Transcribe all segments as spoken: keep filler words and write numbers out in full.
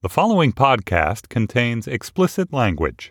The following podcast contains explicit language.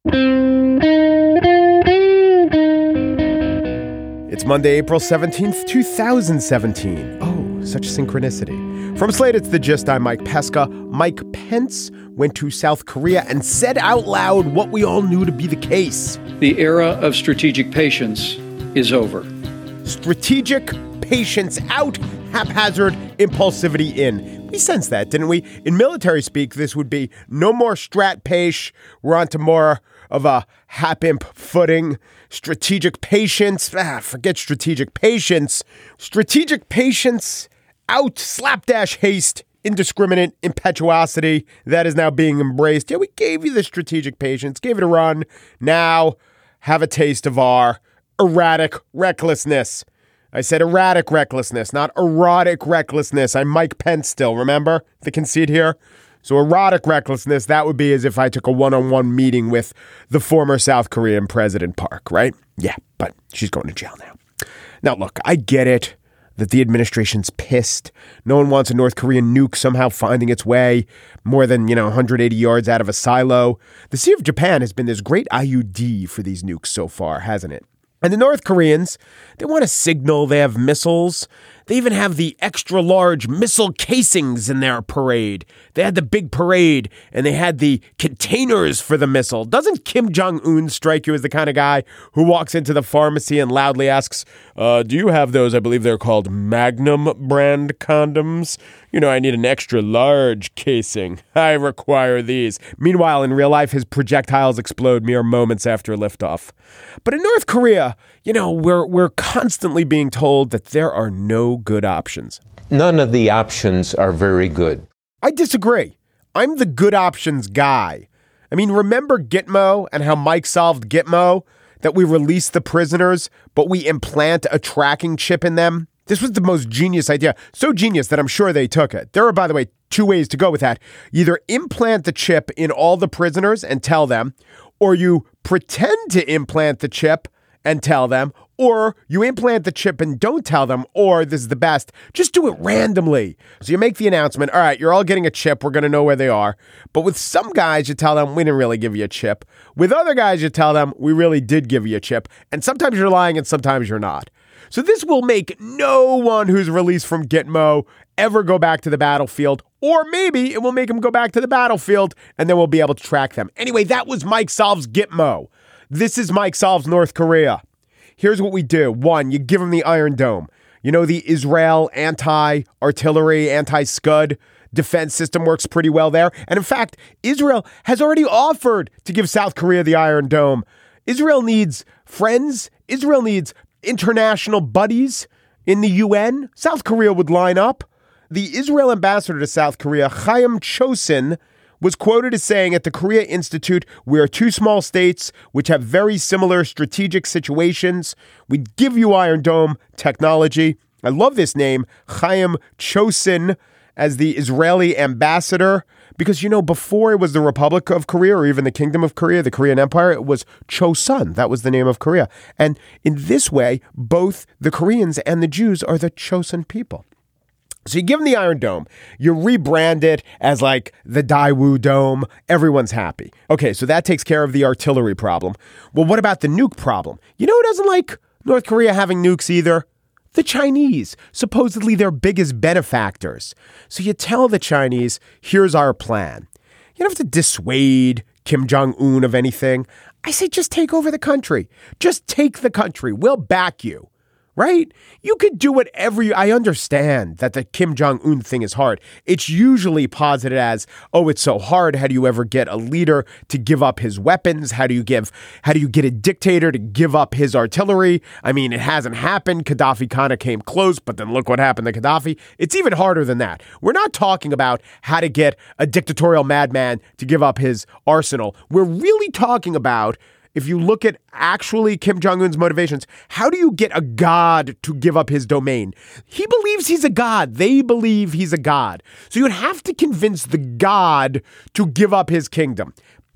It's Monday, April seventeenth, two thousand seventeen. Oh, such synchronicity. From Slate, it's The Gist. I'm Mike Pesca. Mike Pence went to South Korea and said out loud what we all knew to be the case. The era of strategic patience is over. Strategic patience out, haphazard impulsivity in. We sensed that, didn't we? In military speak, this would be no more strat pace. We're on to more of a hap-imp footing. Strategic patience. Ah, forget strategic patience. Strategic patience out, slapdash haste, indiscriminate impetuosity that is now being embraced. Yeah, we gave you the strategic patience, gave it a run. Now, have a taste of our erratic recklessness. I said erratic recklessness, not erotic recklessness. I'm Mike Pence still, remember the conceit here? So erotic recklessness, that would be as if I took a one-on-one meeting with the former South Korean President Park, right? Yeah, but she's going to jail now. Now, look, I get it that the administration's pissed. No one wants a North Korean nuke somehow finding its way more than, you know, one hundred eighty yards out of a silo. The Sea of Japan has been this great I U D for these nukes so far, hasn't it? And the North Koreans, they want to signal they have missiles. They even have the extra large missile casings in their parade. They had the big parade and they had the containers for the missile. Doesn't Kim Jong-un strike you as the kind of guy who walks into the pharmacy and loudly asks, uh, do you have those? I believe they're called Magnum brand condoms. You know, I need an extra large casing. I require these. Meanwhile, in real life, his projectiles explode mere moments after liftoff. But in North Korea, you know, we're we're constantly being told that there are no good options. None of the options are very good. I disagree. I'm the good options guy. I mean, remember Gitmo and how Mike solved Gitmo? That we release the prisoners, but we implant a tracking chip in them? This was the most genius idea. So genius that I'm sure they took it. There are, by the way, two ways to go with that. Either implant the chip in all the prisoners and tell them, or you pretend to implant the chip and tell them, or you implant the chip and don't tell them, or this is the best, just do it randomly. So you make the announcement, all right, you're all getting a chip, we're going to know where they are. But with some guys, you tell them, we didn't really give you a chip. With other guys, you tell them, we really did give you a chip. And sometimes you're lying and sometimes you're not. So this will make no one who's released from Gitmo ever go back to the battlefield, or maybe it will make them go back to the battlefield and then we'll be able to track them. Anyway, that was Mike Solves Gitmo. This is Mike Solves North Korea. Here's what we do. One, you give them the Iron Dome. You know, the Israel anti-artillery, anti-Scud defense system works pretty well there. And in fact, Israel has already offered to give South Korea the Iron Dome. Israel needs friends. Israel needs international buddies in the U N. South Korea would line up. The Israel ambassador to South Korea, Chaim Chosin, was quoted as saying at the Korea Institute, we are two small states which have very similar strategic situations. We give you Iron Dome technology. I love this name, Chaim Chosin, as the Israeli ambassador, because, you know, before it was the Republic of Korea or even the Kingdom of Korea, the Korean Empire, it was Chosun. That was the name of Korea. And in this way, both the Koreans and the Jews are the Chosun people. So you give them the Iron Dome, you rebrand it as like the Daewoo Dome, everyone's happy. Okay, so that takes care of the artillery problem. Well, what about the nuke problem? You know who doesn't like North Korea having nukes either? The Chinese, supposedly their biggest benefactors. So you tell the Chinese, here's our plan. You don't have to dissuade Kim Jong-un of anything. I say just take over the country. Just take the country. We'll back you. Right? You could do whatever you... I understand that the Kim Jong-un thing is hard. It's usually posited as, oh, it's so hard. How do you ever get a leader to give up his weapons? How do you give... How do you get a dictator to give up his artillery? I mean, it hasn't happened. Gaddafi kind of came close, but then look what happened to Gaddafi. It's even harder than that. We're not talking about how to get a dictatorial madman to give up his arsenal. We're really talking about... If you look at actually Kim Jong-un's motivations, how do you get a god to give up his domain? He believes he's a god. They believe he's a god. So you'd have to convince the god to give up his kingdom.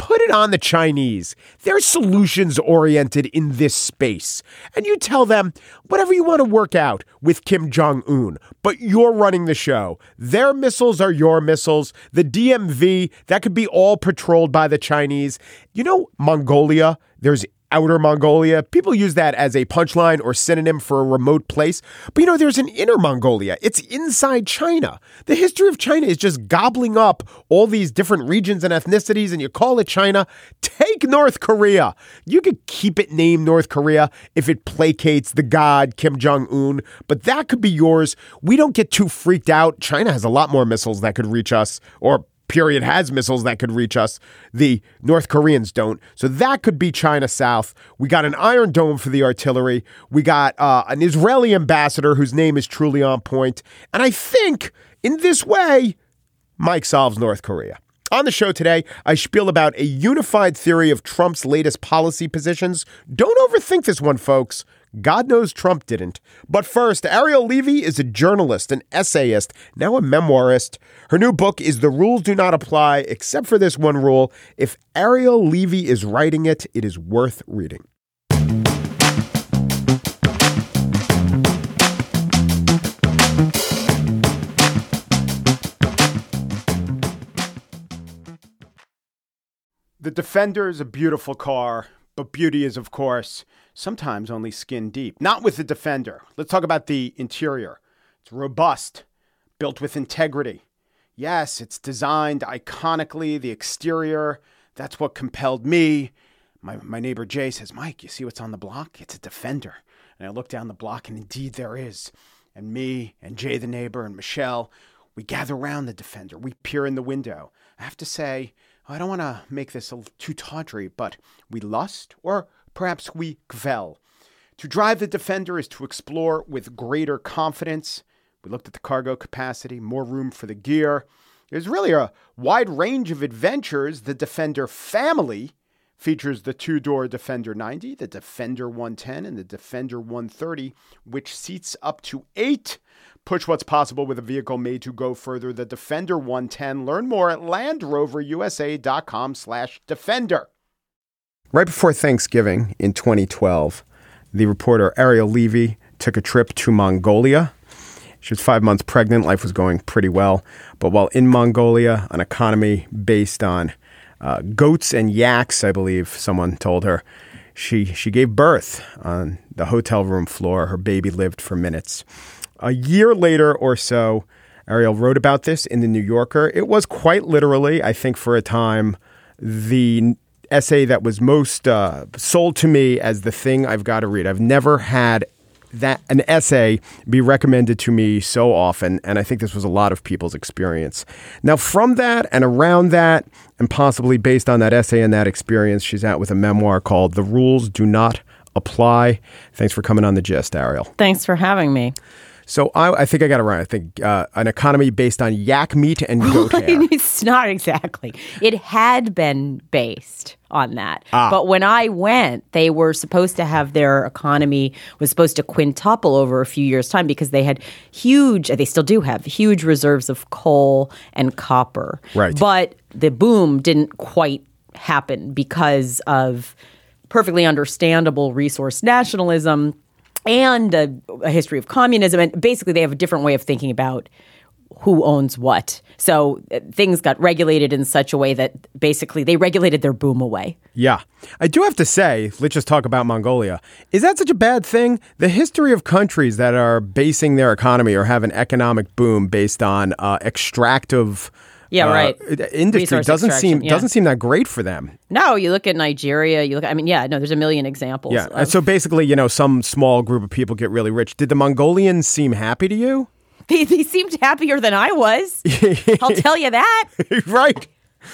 put it on the Chinese. They're solutions oriented in this space. And you tell them whatever you want to work out with Kim Jong-un, but you're running the show. Their missiles are your missiles. The D M V, that could be all patrolled by the Chinese. You know, Mongolia, there's Outer Mongolia. People use that as a punchline or synonym for a remote place. But you know, there's an Inner Mongolia. It's inside China. The history of China is just gobbling up all these different regions and ethnicities, and you call it China. Take North Korea. You could keep it named North Korea if it placates the god Kim Jong-un, but that could be yours. We don't get too freaked out. China has a lot more missiles that could reach us, or period has missiles that could reach us. The North Koreans don't. So that could be China South. We got an Iron Dome for the artillery. We got uh, an Israeli ambassador whose name is truly on point. And I think in this way, Mike solves North Korea. On the show today, I spiel about a unified theory of Trump's latest policy positions. Don't overthink this one, folks. God knows Trump didn't. But first, Ariel Levy is a journalist, an essayist, now a memoirist. Her new book is The Rules Do Not Apply, except for this one rule. If Ariel Levy is writing it, it is worth reading. The Defender is a beautiful car, but beauty is, of course, sometimes only skin deep. Not with the Defender. Let's talk about the interior. It's robust, built with integrity. Yes, it's designed iconically. The exterior, that's what compelled me. My, my neighbor Jay says, Mike, you see what's on the block? It's a Defender. And I look down the block, and indeed there is. And me and Jay the neighbor and Michelle, we gather around the Defender. We peer in the window. I have to say, I don't want to make this a too tawdry, but we lust, or perhaps we gvel. To drive the Defender is to explore with greater confidence. We looked at the cargo capacity, more room for the gear. There's really a wide range of adventures. The Defender family features the two-door Defender ninety, the Defender one ten, and the Defender one thirty, which seats up to eight. Push what's possible with a vehicle made to go further. The Defender one ten. Learn more at LandRoverUSA.com slash Defender. Right before Thanksgiving in twenty twelve, the reporter Ariel Levy took a trip to Mongolia. She was five months pregnant. Life was going pretty well. But while in Mongolia, an economy based on uh, goats and yaks, I believe someone told her, she, she gave birth on the hotel room floor. Her baby lived for minutes. A year later or so, Ariel wrote about this in The New Yorker. It was quite literally, I think for a time, the essay that was most uh, sold to me as the thing I've got to read. I've never had that an essay be recommended to me so often, and I think this was a lot of people's experience. Now, from that and around that, and possibly based on that essay and that experience, she's out with a memoir called The Rules Do Not Apply. Thanks for coming on The Gist, Ariel. Thanks for having me. So I, I think I got it right. I think uh, an economy based on yak meat and goat hair. It's not exactly. It had been based on that. Ah. But when I went, they were supposed to have their economy was supposed to quintuple over a few years' time because they had huge, they still do have huge reserves of coal and copper. Right. But the boom didn't quite happen because of perfectly understandable resource nationalism and a, a history of communism. And basically, they have a different way of thinking about who owns what. So uh, things got regulated in such a way that basically they regulated their boom away. Yeah. I do have to say, let's just talk about Mongolia. Is that such a bad thing? The history of countries that are basing their economy or have an economic boom based on uh, extractive Yeah, uh, right. industry Resource doesn't extraction, seem yeah. doesn't seem that great for them. No, you look at Nigeria, you look at, I mean, yeah, no, there's a million examples. Yeah. Of, So basically, you know, some small group of people get really rich. Did the Mongolians seem happy to you? They, they seemed happier than I was. I'll tell you that. Right.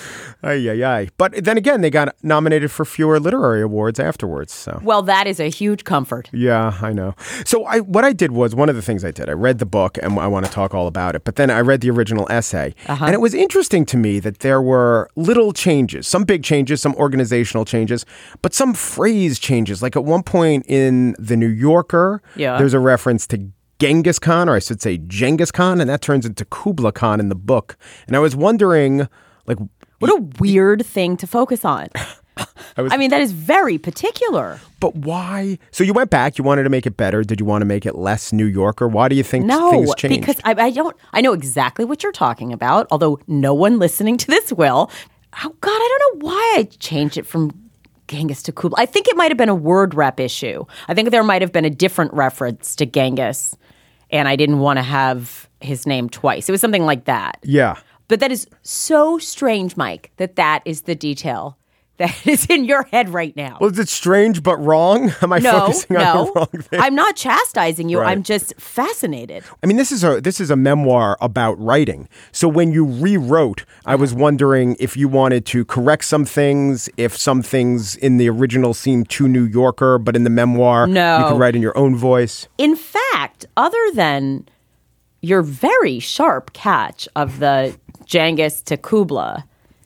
Ay, ay, ay. But then again, they got nominated for fewer literary awards afterwards. So Well, that is a huge comfort. yeah, I know. So I, what I did was, one of the things I did, I read the book and I want to talk all about it, but then I read the original essay. Uh-huh. And it was interesting to me that there were little changes, some big changes, some organizational changes, but some phrase changes. Like at one point in The New Yorker, Yeah. there's a reference to Genghis Khan, or I should say Genghis Khan, and that turns into Kubla Khan in the book. And I was wondering, like, What a weird thing to focus on. I, was, I mean, that is very particular. But why? So you went back. You wanted to make it better. Did you want to make it less New Yorker? Why do you think no, things changed? because I, I don't. I know exactly what you're talking about. Although no one listening to this will. Oh God, I don't know why I changed it from Genghis to Kublai. I think it might have been a word rep issue. I think there might have been a different reference to Genghis, and I didn't want to have his name twice. It was something like that. Yeah. But that is so strange, Mike, that that is the detail that is in your head right now. Well, is it strange but wrong? Am I no, focusing no. on the wrong thing? I'm not chastising you. Right. I'm just fascinated. I mean, this is a this is a memoir about writing. So when you rewrote, I was wondering if you wanted to correct some things, if some things in the original seemed too New Yorker, but in the memoir, no. you could write in your own voice. In fact, other than your very sharp catch of the Genghis to Kublai,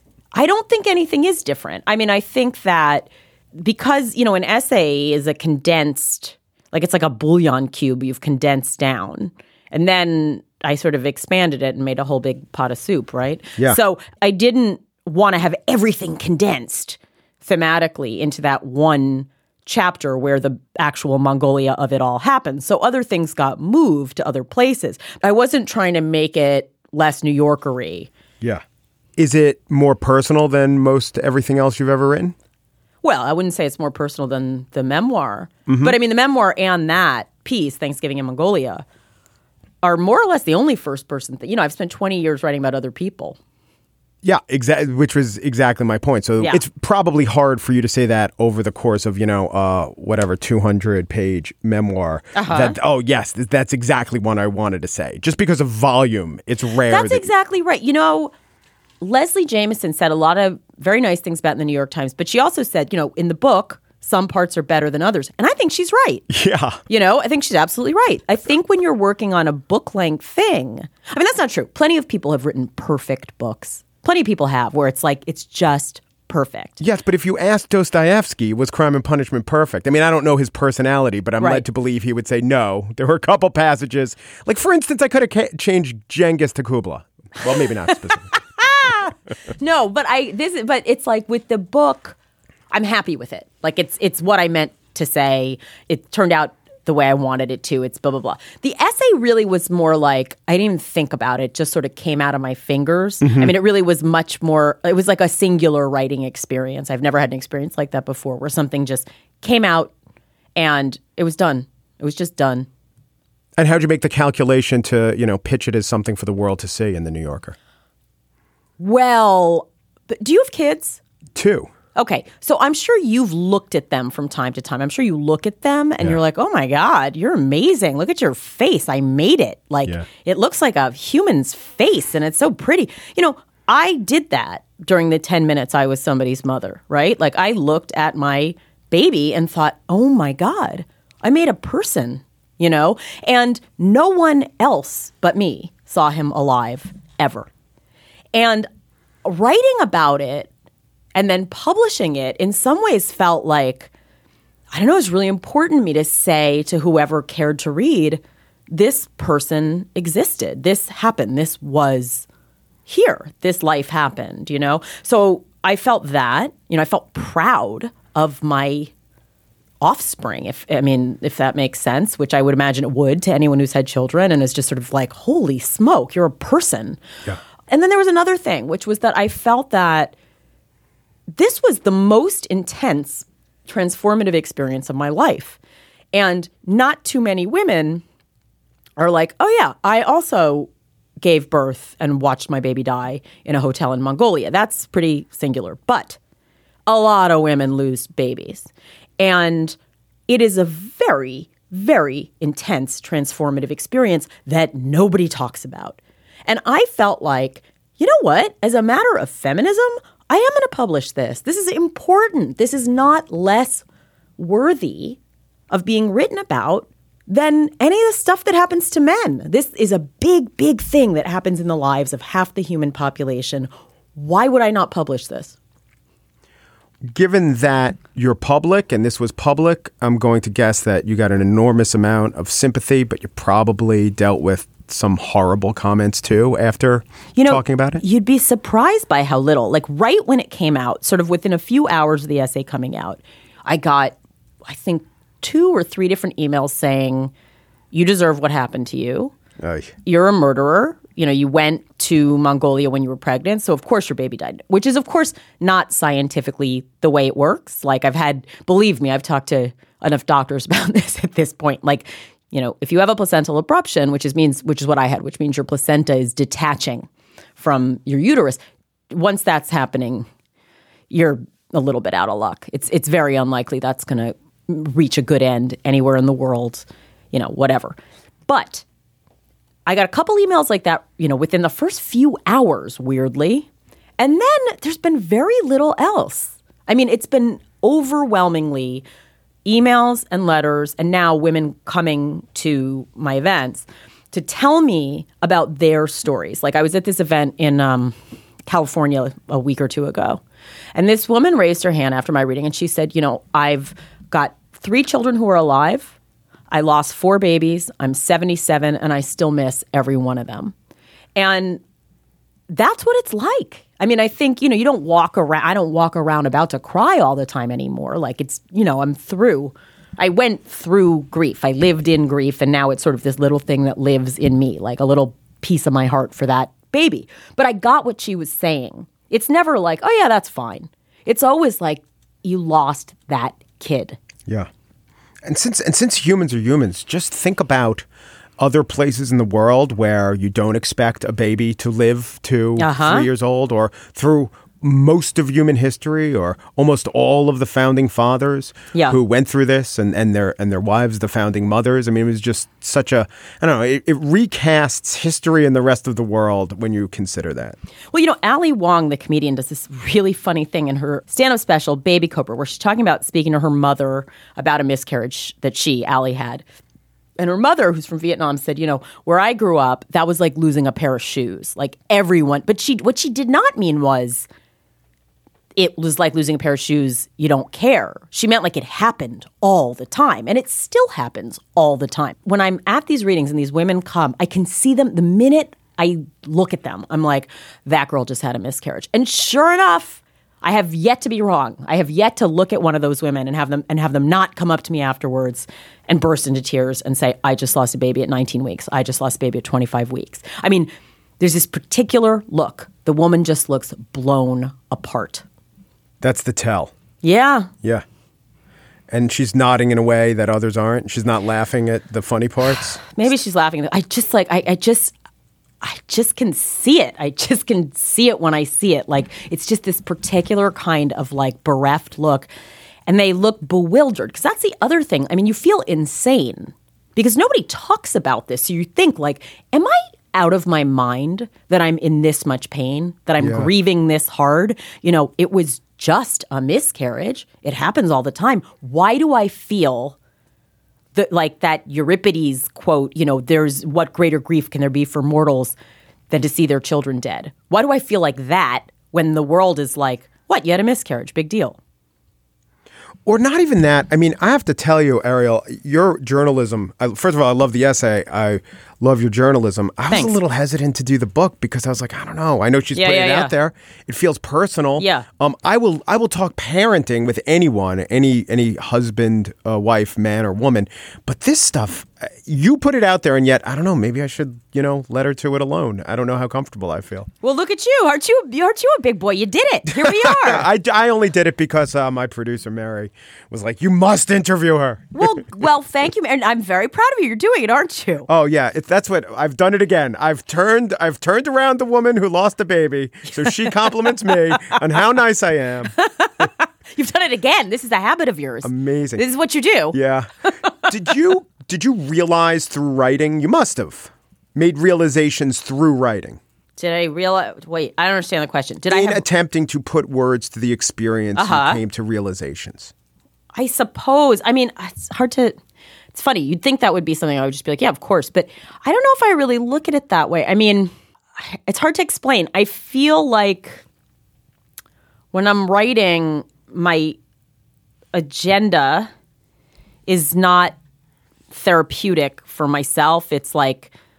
I don't think anything is different. I mean, I think that because, you know, an essay is a condensed, like it's like a bouillon cube you've condensed down. And then I sort of expanded it and made a whole big pot of soup, right? Yeah. So I didn't want to have everything condensed thematically into that one chapter where the actual Mongolia of it all happens. So other things got moved to other places. I wasn't trying to make it less New Yorker-y. Yeah. Is it more personal than most everything else you've ever written? Well, I wouldn't say it's more personal than the memoir. Mm-hmm. But I mean, the memoir and that piece, Thanksgiving in Mongolia, are more or less the only first person thing. You know, I've spent twenty years writing about other people. Yeah, exactly. Which was exactly my point. So Yeah. it's probably hard for you to say that over the course of, you know, uh, whatever, two hundred page memoir. Uh-huh. That, oh, yes, th- that's exactly what I wanted to say. Just because of volume, it's rare. That's that exactly right. You know, Leslie Jameson said a lot of very nice things about it in the New York Times, but she also said, you know, in the book, some parts are better than others. And I think she's right. Yeah. You know, I think she's absolutely right. I think when you're working on a book-length thing, I mean, that's not true. Plenty of people have written perfect books. Plenty of people have where it's like, it's just perfect. Yes, but if you asked Dostoevsky, was Crime and Punishment perfect? I mean, I don't know his personality, but I'm Right. led to believe he would say no. There were a couple passages. Like, for instance, I could have ca- changed Genghis to Kublai. Well, maybe not specifically. No, but I this is but it's like with the book, I'm happy with it. Like it's it's what I meant to say. It turned out the way I wanted it to. It's blah blah blah. The essay really was more like I didn't even think about it, just sort of came out of my fingers. Mm-hmm. I mean, it really was much more it was like a singular writing experience. I've never had an experience like that before where something just came out and it was done. It was just done. And how'd you make the calculation to, you know, pitch it as something for the world to see in the New Yorker? Well, do you have kids? Two. Okay, so I'm sure you've looked at them from time to time. I'm sure you look at them and Yeah. you're like, oh my God, you're amazing. Look at your face. I made it. Like, Yeah. it looks like a human's face and it's so pretty. You know, I did that during the ten minutes I was somebody's mother, right? Like, I looked at my baby and thought, oh my God, I made a person, you know? And no one else but me saw him alive ever. And writing about it and then publishing it in some ways felt like, I don't know, it was really important to me to say to whoever cared to read, this person existed. This happened. This was here. This life happened, you know? So I felt that, you know, I felt proud of my offspring, if I mean, if that makes sense, which I would imagine it would to anyone who's had children and is just sort of like, holy smoke, you're a person. Yeah. And then there was another thing, which was that I felt that this was the most intense transformative experience of my life. And not too many women are like, oh yeah, I also gave birth and watched my baby die in a hotel in Mongolia. That's pretty singular. But a lot of women lose babies. And it is a very, very intense transformative experience that nobody talks about. And I felt like, you know what? As a matter of feminism, I am going to publish this. This is important. This is not less worthy of being written about than any of the stuff that happens to men. This is a big, big thing that happens in the lives of half the human population. Why would I not publish this? Given that you're public and this was public, I'm going to guess that you got an enormous amount of sympathy, but you probably dealt with some horrible comments too after you know, talking about it? You'd be surprised by how little. Like right when it came out, sort of within a few hours of the essay coming out, I got, I think, two or three different emails saying, you deserve what happened to you. Oy. You're a murderer. You know, you went to Mongolia when you were pregnant, so of course your baby died, which is, of course, not scientifically the way it works. Like I've had, believe me, I've talked to enough doctors about this at this point. Like, you know, if you have a placental abruption, which is means, which is what I had, which means your placenta is detaching from your uterus. Once that's happening, you're a little bit out of luck. It's it's very unlikely that's going to reach a good end anywhere in the world, you know, whatever. But I got a couple emails like that, you know, within the first few hours, weirdly. And then there's been very little else. I mean, it's been overwhelmingly emails and letters, and now women coming to my events to tell me about their stories. Like I was at this event in um, California a week or two ago, and this woman raised her hand after my reading, and she said, you know, I've got three children who are alive. I lost four babies. I'm seventy-seven, and I still miss every one of them. And that's what it's like. I mean, I think, you know, you don't walk around, I don't walk around about to cry all the time anymore. Like it's, you know, I'm through, I went through grief. I lived in grief, and now it's sort of this little thing that lives in me, like a little piece of my heart for that baby. But I got what she was saying. It's never like, oh yeah, that's fine. It's always like, you lost that kid. Yeah. And since and since humans are humans, just think about other places in the world where you don't expect a baby to live to Uh-huh. three years old, or through most of human history, or almost all of the founding fathers Yeah. who went through this, and, and their and their wives, the founding mothers. I mean, it was just such a, I don't know, it, it recasts history in the rest of the world when you consider that. Well, you know, Ali Wong, the comedian, does this really funny thing in her stand-up special, Baby Cobra, where she's talking about speaking to her mother about a miscarriage that she, Ali, had. And her mother, who's from Vietnam, said, you know, where I grew up, that was like losing a pair of shoes. Like everyone. But she, what she did not mean was it was like losing a pair of shoes. You don't care. She meant like it happened all the time. And it still happens all the time. When I'm at these readings and these women come, I can see them the minute I look at them. I'm like, that girl just had a miscarriage. And sure enough, I have yet to be wrong. I have yet to look at one of those women and have them and have them not come up to me afterwards and burst into tears and say, I just lost a baby at nineteen weeks. I just lost a baby at twenty-five weeks. I mean, there's this particular look. The woman just looks blown apart. That's the tell. Yeah. Yeah. And she's nodding in a way that others aren't. She's not laughing at the funny parts. Maybe she's laughing. I just like, I, I just, I just can see it. I just can see it when I see it. Like, it's just this particular kind of like bereft look. And they look bewildered. Because that's the other thing. I mean, you feel insane because nobody talks about this. So you think like, am I out of my mind that I'm in this much pain, that I'm Yeah. grieving this hard? You know, it was just a miscarriage. It happens all the time. Why do I feel the, like that Euripides quote, you know, there's what greater grief can there be for mortals than to see their children dead? Why do I feel like that when the world is like, what, you had a miscarriage, big deal? Or not even that. I mean, I have to tell you, Ariel, your journalism, I, first of all, I love the essay. I love your journalism. I was Thanks. a little hesitant to do the book because I was like, I don't know. I know she's Yeah, putting yeah, it yeah. out there. It feels personal. Yeah. Um, I will I will talk parenting with anyone, any any husband, uh, wife, man, or woman. But this stuff, uh, you put it out there, and yet, I don't know, maybe I should, you know, let her to it alone. I don't know how comfortable I feel. Well, look at you. Aren't you, aren't you a big boy? You did it. Here we are. I, I only did it because uh, my producer, Mary, was like, you must interview her. well, well, thank you. And I'm very proud of you. You're doing it, aren't you? Oh yeah, it's that's what I've done it again. I've turned I've turned around the woman who lost a baby, so she compliments me on how nice I am. You've done it again. This is a habit of yours. Amazing. This is what you do. Yeah. Did you did you realize through writing? You must have made realizations through writing. Did I realize? Wait, I don't understand the question. Did I In have? attempting to put words to the experience, Uh-huh. you came to realizations. I suppose. I mean, it's hard to. It's funny. You'd think that would be something I would just be like, yeah, of course. But I don't know if I really look at it that way. I mean, it's hard to explain. I feel like when I'm writing, my agenda is not therapeutic for myself. It's like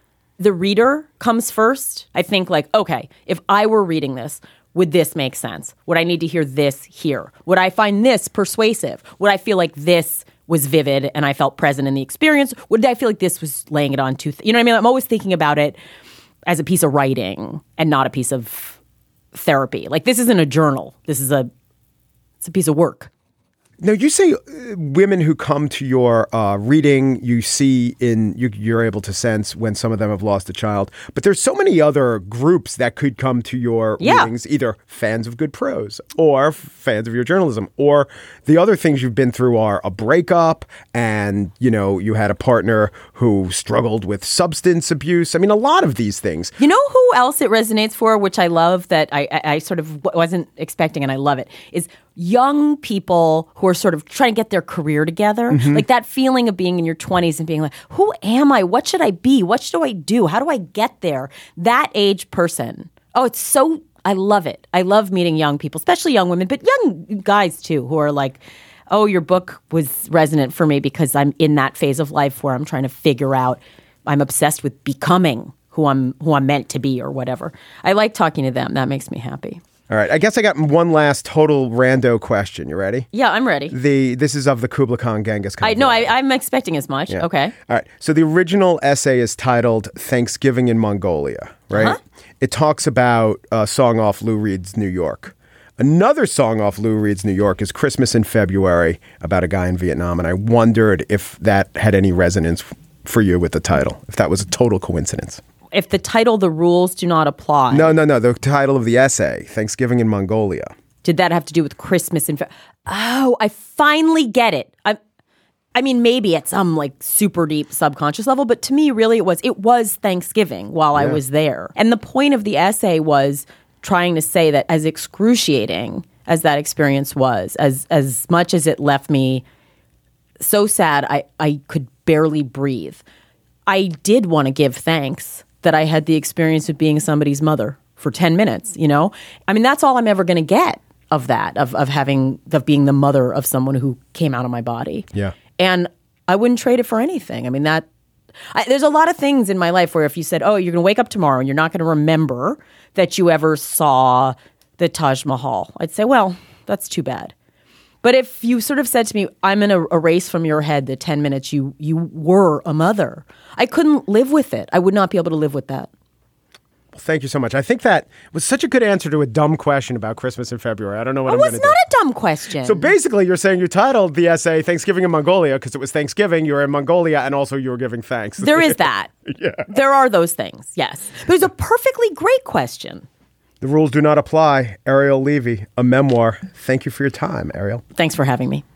the reader comes first. I think like, okay, if I were reading this, would this make sense? Would I need to hear this here? Would I find this persuasive? Would I feel like this was vivid and I felt present in the experience? Would I feel like this was laying it on too th- You know what I mean? I'm always thinking about it as a piece of writing and not a piece of therapy. Like, this isn't a journal. This is a, it's a piece of work. Now, you say uh, women who come to your uh, reading, you see in, you, you're able to sense when some of them have lost a child. But there's so many other groups that could come to your yeah. readings, either fans of good prose or fans of your journalism, or the other things you've been through are a breakup and, you know, you had a partner who struggled with substance abuse. I mean, a lot of these things. You know who else it resonates for, which I love, that I, I, I sort of wasn't expecting and I love it, is young people who are sort of trying to get their career together. Mm-hmm. Like that feeling of being in your twenties and being like, who am I? What should I be? What should I do? How do I get there? That age person. Oh, it's so, I love it. I love meeting young people, especially young women, but young guys too, who are like, oh, your book was resonant for me because I'm in that phase of life where I'm trying to figure out, I'm obsessed with becoming who I'm, who I'm meant to be or whatever. I like talking to them. That makes me happy. All right. I guess I got one last total rando question. You ready? Yeah, I'm ready. The This is of the Kubla Khan Genghis Khan. I No, I, I'm expecting as much. Yeah. Okay. All right. So the original essay is titled Thanksgiving in Mongolia, right? Uh-huh. It talks about a song off Lou Reed's New York. Another song off Lou Reed's New York is Christmas in February, about a guy in Vietnam. And I wondered if that had any resonance for you with the title, if that was a total coincidence. If the title, The Rules Do Not Apply. No, no, no. The title of the essay, Thanksgiving in Mongolia. Did that have to do with Christmas? In Fe- oh, I finally get it. I, I mean, maybe at some like super deep subconscious level, but to me, really, it was it was Thanksgiving while yeah. I was there. And the point of the essay was trying to say that as excruciating as that experience was, as as much as it left me so sad, I, I could barely breathe. I did want to give thanks that I had the experience of being somebody's mother for ten minutes, you know? I mean, that's all I'm ever going to get of that, of of having, of being the mother of someone who came out of my body. Yeah. And I wouldn't trade it for anything. I mean, that, I, there's a lot of things in my life where if you said, oh, you're going to wake up tomorrow and you're not going to remember that you ever saw the Taj Mahal, I'd say, well, that's too bad. But if you sort of said to me, I'm going to erase from your head the ten minutes you you were a mother, I couldn't live with it. I would not be able to live with that. Well, thank you so much. I think that was such a good answer to a dumb question about Christmas in February. I don't know what it I'm going to do. It was not a dumb question. So basically, you're saying you titled the essay Thanksgiving in Mongolia because it was Thanksgiving, you were in Mongolia, and also you were giving thanks. There is that. Yeah. There are those things, yes. But it was a perfectly great question. The Rules Do Not Apply. Ariel Levy, a memoir. Thank you for your time, Ariel. Thanks for having me.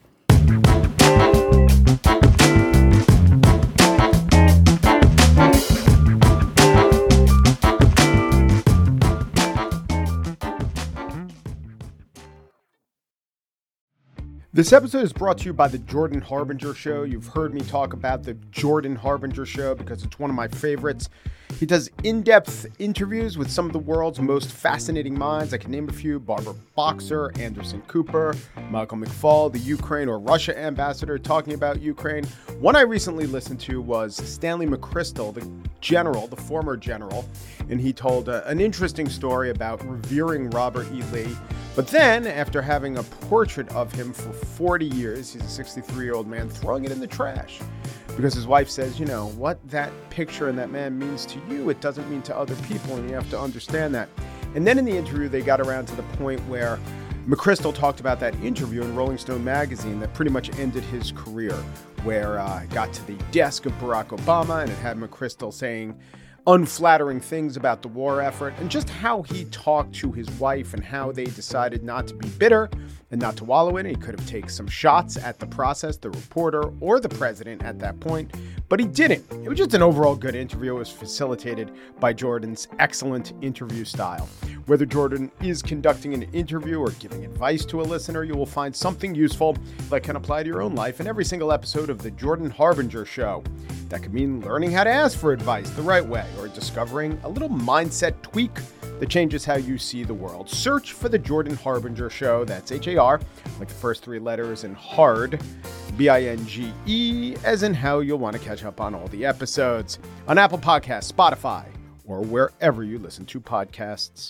This episode is brought to you by the Jordan Harbinger Show. You've heard me talk about the Jordan Harbinger Show because it's one of my favorites. He does in-depth interviews with some of the world's most fascinating minds. I can name a few: Barbara Boxer, Anderson Cooper, Michael McFaul, the Ukraine or Russia ambassador talking about Ukraine. One I recently listened to was Stanley McChrystal, the general, the former general, and he told uh, an interesting story about revering Robert E. Lee. But then, after having a portrait of him for forty years, he's a sixty-three-year-old man, throwing it in the trash. Because his wife says, you know, what that picture and that man means to you, it doesn't mean to other people, and you have to understand that. And then in the interview, they got around to the point where McChrystal talked about that interview in Rolling Stone magazine that pretty much ended his career, where uh, it got to the desk of Barack Obama, and it had McChrystal saying unflattering things about the war effort, and just how he talked to his wife and how they decided not to be bitter and not to wallow in it. He could have taken some shots at the process, the reporter, or the president at that point, but he didn't. It was just an overall good interview. It was facilitated by Jordan's excellent interview style. Whether Jordan is conducting an interview or giving advice to a listener, you will find something useful that can apply to your own life in every single episode of The Jordan Harbinger Show. That could mean learning how to ask for advice the right way, or discovering a little mindset tweak that changes how you see the world. Search for The Jordan Harbinger Show. That's H A R, like the first three letters, and hard, B I N G E, as in how you'll want to catch up on all the episodes on Apple Podcasts, Spotify, or wherever you listen to podcasts.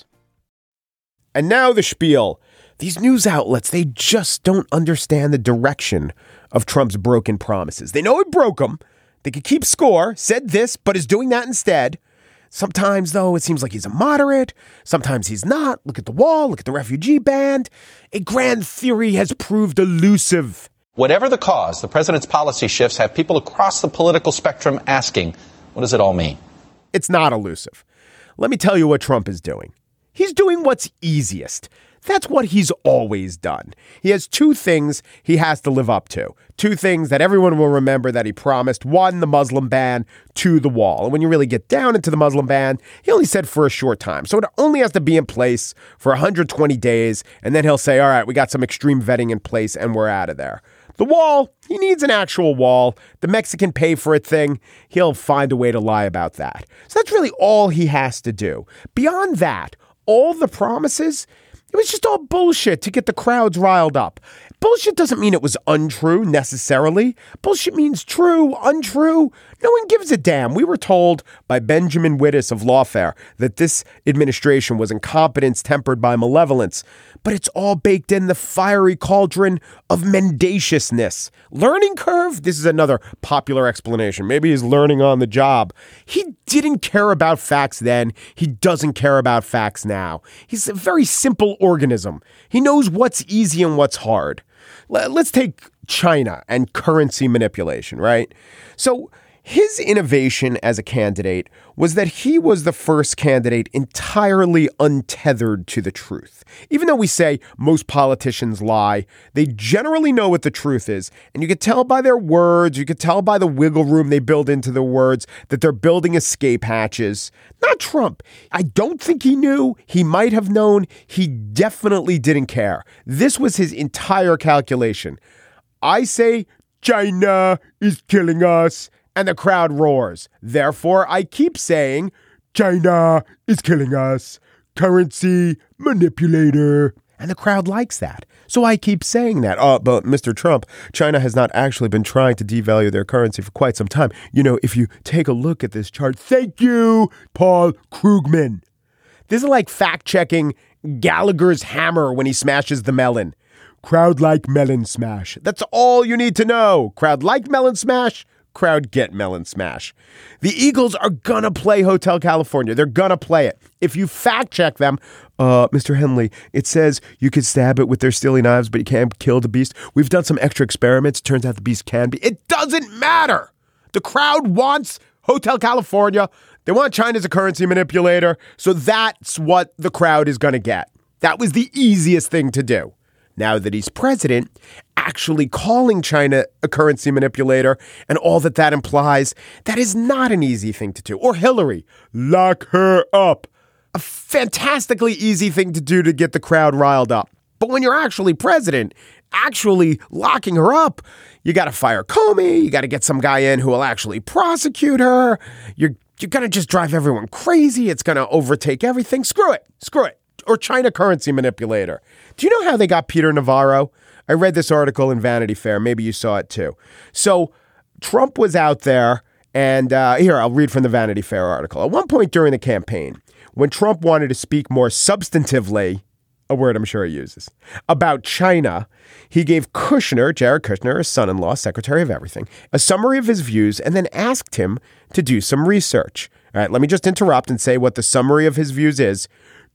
And now the spiel. These news outlets, they just don't understand the direction of Trump's broken promises. They know he broke them. They could keep score, said this, but is doing that instead. Sometimes, though, it seems like he's a moderate. Sometimes he's not. Look at the wall. Look at the refugee ban. A grand theory has proved elusive. Whatever the cause, the president's policy shifts have people across the political spectrum asking, what does it all mean? It's not elusive. Let me tell you what Trump is doing. He's doing what's easiest. That's what he's always done. He has two things he has to live up to. Two things that everyone will remember that he promised. One, the Muslim ban. Two, the wall. And when you really get down into the Muslim ban, he only said for a short time. So it only has to be in place for one hundred twenty days. And then he'll say, all right, we got some extreme vetting in place and we're out of there. The wall, he needs an actual wall. The Mexican pay for it thing, he'll find a way to lie about that. So that's really all he has to do. Beyond that, all the promises, it was just all bullshit to get the crowds riled up. Bullshit doesn't mean it was untrue necessarily. Bullshit means true, untrue. No one gives a damn. We were told by Benjamin Wittes of Lawfare that this administration was incompetence tempered by malevolence. But it's all baked in the fiery cauldron of mendaciousness. Learning curve? This is another popular explanation. Maybe he's learning on the job. He didn't care about facts then. He doesn't care about facts now. He's a very simple organism. He knows what's easy and what's hard. Let's take China and currency manipulation, right? So his innovation as a candidate was that he was the first candidate entirely untethered to the truth. Even though we say most politicians lie, they generally know what the truth is. And you could tell by their words, you could tell by the wiggle room they build into their words that they're building escape hatches. Not Trump. I don't think he knew. He might have known. He definitely didn't care. This was his entire calculation. I say China is killing us. And the crowd roars. Therefore, I keep saying, China is killing us. Currency manipulator. And the crowd likes that. So I keep saying that. Oh, but Mister Trump, China has not actually been trying to devalue their currency for quite some time. You know, if you take a look at this chart, thank you, Paul Krugman. This is like fact-checking Gallagher's hammer when he smashes the melon. Crowd like melon smash. That's all you need to know. Crowd like melon smash. Crowd get melon smash. The Eagles are gonna play Hotel California. They're gonna play it. If you fact check them, uh, Mister Henley, it says you could stab it with their steely knives, but you can't kill the beast. We've done some extra experiments. Turns out the beast can be. It doesn't matter. The crowd wants Hotel California. They want China as a currency manipulator. So that's what the crowd is gonna get. That was the easiest thing to do. Now that he's president, actually calling China a currency manipulator and all that that implies, that is not an easy thing to do. Or Hillary, lock her up. A fantastically easy thing to do to get the crowd riled up. But when you're actually president, actually locking her up, you got to fire Comey. You got to get some guy in who will actually prosecute her. You're, you're going to just drive everyone crazy. It's going to overtake everything. Screw it. Screw it. Or China currency manipulator. Do you know how they got Peter Navarro? I read this article in Vanity Fair. Maybe you saw it too. So Trump was out there, and uh, here, I'll read from the Vanity Fair article. At one point during the campaign, when Trump wanted to speak more substantively, a word I'm sure he uses, about China, he gave Kushner, Jared Kushner, his son-in-law, Secretary of Everything, a summary of his views and then asked him to do some research. All right, let me just interrupt and say what the summary of his views is.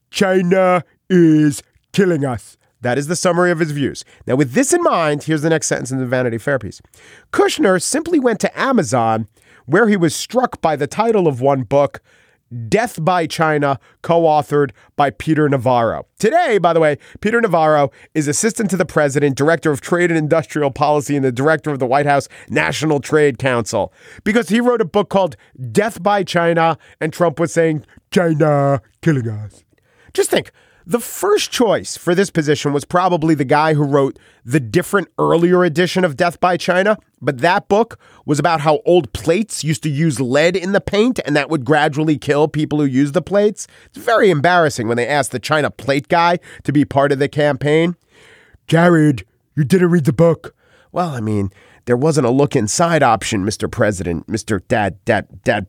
China is killing us. That is the summary of his views. Now, with this in mind, here's the next sentence in the Vanity Fair piece. Kushner simply went to Amazon, where he was struck by the title of one book, Death by China, co-authored by Peter Navarro. Today, by the way, Peter Navarro is assistant to the president, director of trade and industrial policy, and the director of the White House National Trade Council, because he wrote a book called Death by China, and Trump was saying, China killing us. Just think, the first choice for this position was probably the guy who wrote the different earlier edition of Death by China. But that book was about how old plates used to use lead in the paint and that would gradually kill people who use the plates. It's very embarrassing when they asked the China plate guy to be part of the campaign. Jared, you didn't read the book. Well, I mean, there wasn't a look inside option, Mister President, Mister Dad, Dad, Dad,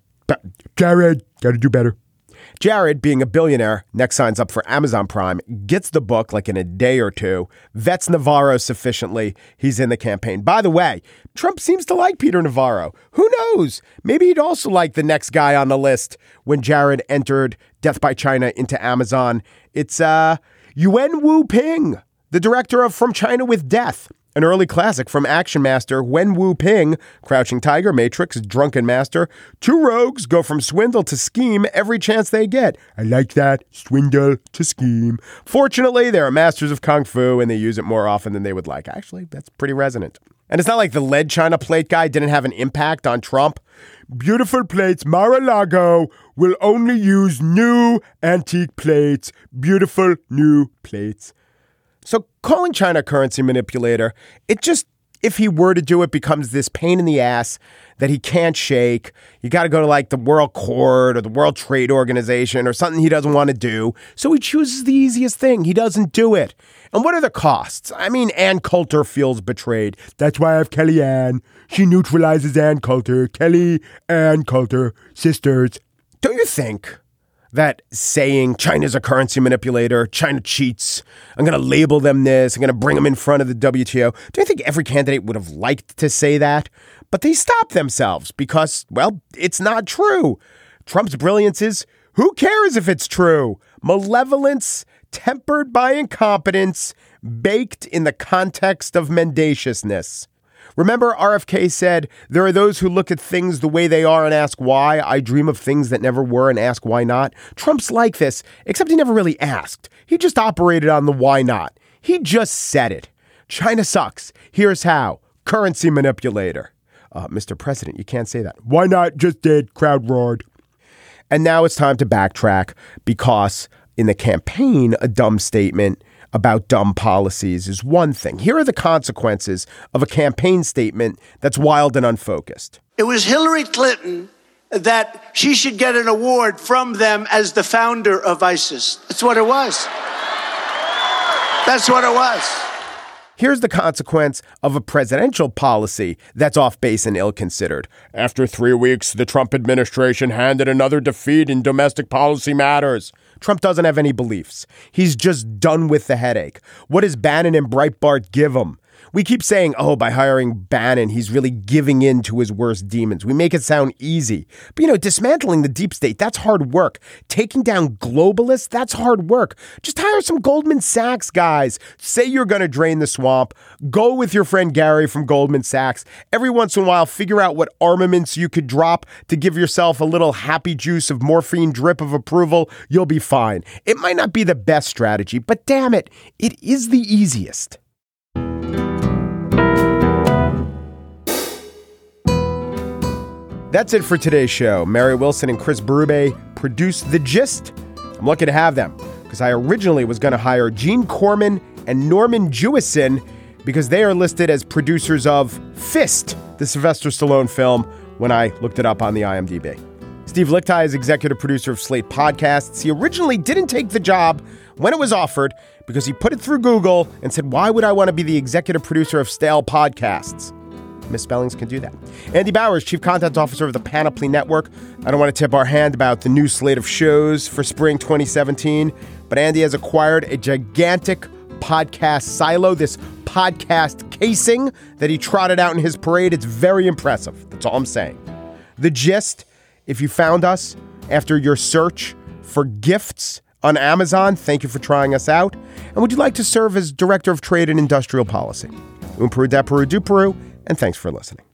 Jared, gotta do better. Jared, being a billionaire, next signs up for Amazon Prime, gets the book like in a day or two, vets Navarro sufficiently, he's in the campaign. By the way, Trump seems to like Peter Navarro. Who knows? Maybe he'd also like the next guy on the list when Jared entered Death by China into Amazon. It's uh, Yuen Woo-ping, the director of From China with Death, an early classic from Action Master Wen Wu-ping, Crouching Tiger, Matrix, Drunken Master. Two rogues go from swindle to scheme every chance they get. I like that. Swindle to scheme. Fortunately, they're masters of Kung Fu and they use it more often than they would like. Actually, that's pretty resonant. And it's not like the lead China plate guy didn't have an impact on Trump. Beautiful plates, Mar-a-Lago will only use new antique plates. Beautiful new plates. So calling China a currency manipulator, it just, if he were to do it, becomes this pain in the ass that he can't shake. You got to go to like the World Court or the World Trade Organization or something he doesn't want to do. So he chooses the easiest thing. He doesn't do it. And what are the costs? I mean, Ann Coulter feels betrayed. That's why I have Kellyanne. She neutralizes Ann Coulter. Kelly, Ann Coulter, sisters. Don't you think that saying China's a currency manipulator, China cheats, I'm going to label them this, I'm going to bring them in front of the W T O. Do you think every candidate would have liked to say that? But they stopped themselves because, well, it's not true. Trump's brilliance is, who cares if it's true? Malevolence tempered by incompetence, baked in the context of mendaciousness. Remember, R F K said, there are those who look at things the way they are and ask why. I dream of things that never were and ask why not. Trump's like this, except he never really asked. He just operated on the why not. He just said it. China sucks. Here's how. Currency manipulator. Uh, Mister President, you can't say that. Why not? Just did. Crowd roared. And now it's time to backtrack because in the campaign, a dumb statement about dumb policies is one thing. Here are the consequences of a campaign statement that's wild and unfocused. It was Hillary Clinton that she should get an award from them as the founder of ISIS. That's what it was. That's what it was. Here's the consequence of a presidential policy that's off base and ill-considered. After three weeks, the Trump administration handed another defeat in domestic policy matters. Trump doesn't have any beliefs. He's just done with the headache. What does Bannon and Breitbart give him? We keep saying, oh, by hiring Bannon, he's really giving in to his worst demons. We make it sound easy. But, you know, dismantling the deep state, that's hard work. Taking down globalists, that's hard work. Just hire some Goldman Sachs guys. Say you're going to drain the swamp. Go with your friend Gary from Goldman Sachs. Every once in a while, figure out what armaments you could drop to give yourself a little happy juice of morphine drip of approval. You'll be fine. It might not be the best strategy, but damn it, it is the easiest. That's it for today's show. Mary Wilson and Chris Berube produced The Gist. I'm lucky to have them because I originally was going to hire Gene Corman and Norman Jewison because they are listed as producers of Fist, the Sylvester Stallone film, when I looked it up on the I M D B. Steve Lichtai is executive producer of Slate Podcasts. He originally didn't take the job when it was offered because he put it through Google and said, why would I want to be the executive producer of Stale Podcasts? Misspellings can do that. Andy Bowers, Chief Content Officer of the Panoply Network. I don't want to tip our hand about the new slate of shows for spring twenty seventeen, but Andy has acquired a gigantic podcast silo, this podcast casing that he trotted out in his parade. It's very impressive. That's all I'm saying. The Gist, if you found us after your search for gifts on Amazon, thank you for trying us out. And would you like to serve as Director of Trade and Industrial Policy? Um Peru, da Peru, do Peru. And thanks for listening.